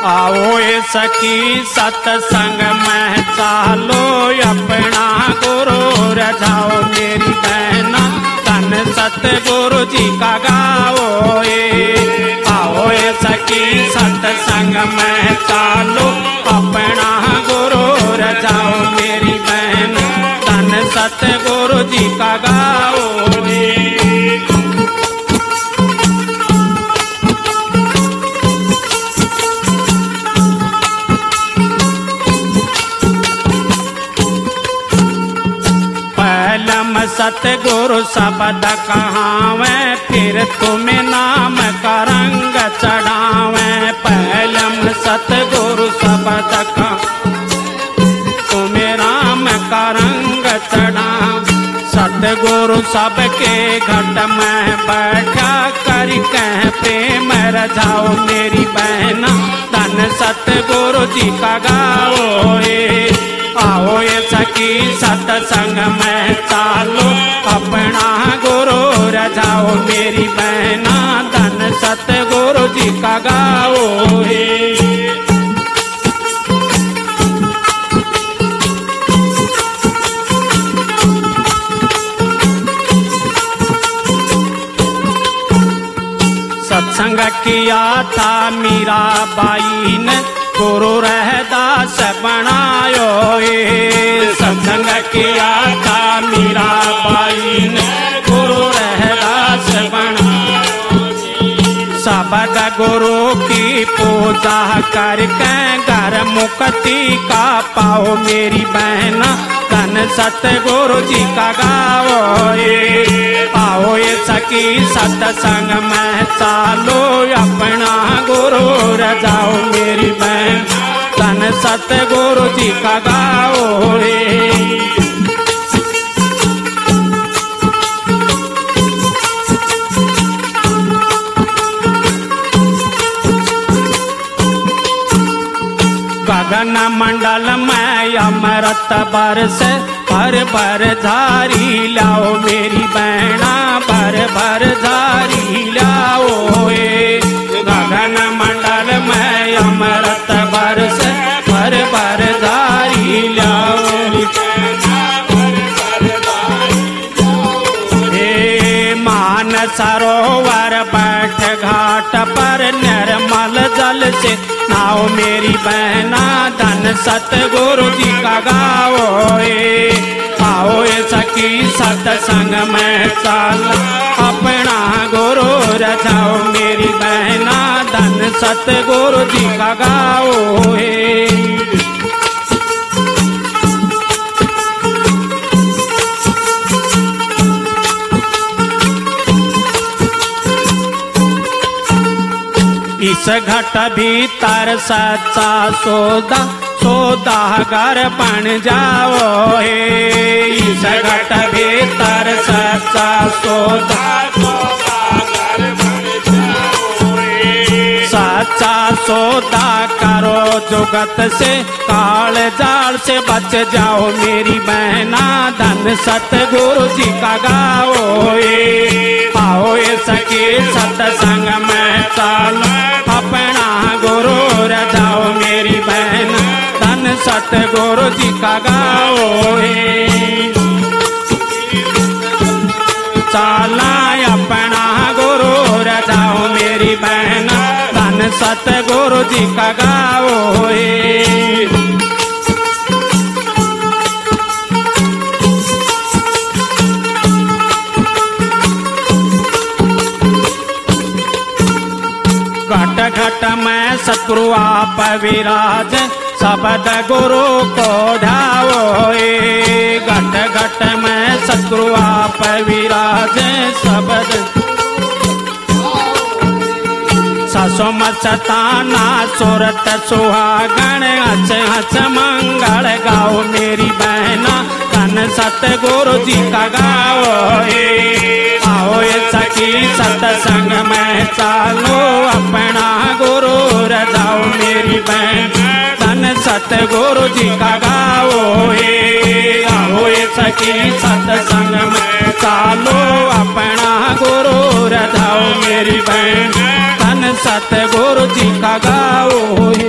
आओ ये सखी सत्संग में चालो, अपना गुरु रजाओ मेरी बहना, धन सतगुरु जी का गाओ ये। आओ ये सखी सत्संग में चालो, अपना गुरु रजाओ मेरी बहना, धन सतगुरु जी का गाओ ये। सतगुरु शब्द कहावे, फिर तुम्हें नाम का रंग चढ़ावे। पहलम सतगुरु शब्द का तुम्हें राम का रंग चढ़ावे। सतगुरु सबके घट में बैठा कर कह प्रेम रजाओ मेरी बहना, धन सतगुरु जी का गाओ ये। आओ ये सखी सत्संग में चालो, अपना गुरु रजाओ मेरी बहना, धन सतगुरु जी का गाओ ये। सत्संग किया था मीराबाई ने, गुरु रहदास बनायो ये। सत्संग किया था मीराबाई ने, गुरु रहदास बनायो। शब्द गुरु की पूजा करके घर मुक्ति का पाओ मेरी बहना, धन सतगुरु जी का गाओ ये। आओ ये सखी सत्संग में चालो, अपना गुरु रजाओ मेरी बहन, धन सतगुरु जी का गाओ ये। गगन मंडल में अमृत बरस, भर भर झारी लाओ मेरी बहना, भर भर झारी लाओ ये। गगन मंडल में अमृत बरस, भर भर झारी लाओ हे। मान सरोवर बैठ घाट पर, निर्मल जल से नाओ मेरी बहना, धन सतगुरु जी का गाओ ये। आओ ये सखी सत्संग में चालो, अपना गुरु रजाओ मेरी बहना, धन सतगुरु जी का गाओ ये। इस घट भीतर सच्चा सौदा, सौदागर बन जाओ हे। इस घट भीतर सच्चा सौदा, सौदागर बन जाओ हे। सच्चा सौदा करो जुगत से, काल जाल से बच जाओ मेरी बहना, धन सतगुरु जी का गाओ ये। आओ ये सखी सत्संग में चालो, अपना गुरु रजाओ मेरी बहन, धन सतगुरु जी का गाओ ये। चाला अपना गुरु रजाओ मेरी बहन, धन सतगुरु जी का गाओ ये। घट घट में सतगुरु आप विराज, शब्द गुरु को ढाओ ये। घट घट में सतगुरु आप विराज, शब्द सासो मस्ताना सुरत सुहागण, हंस हंस मंगल गाओ मेरी बहना, धन सतगुरु जी का गाओ ये। आओ ये सखी सत्संग में चालो, अपना गुरु रजाओ मेरी बहन, धन सतगुरु जी का गाओ ये। आओ ये सखी सत्संग में चालो, अपना गुरु रजाओ मेरी बहन, धन सतगुरु जी का गाओ।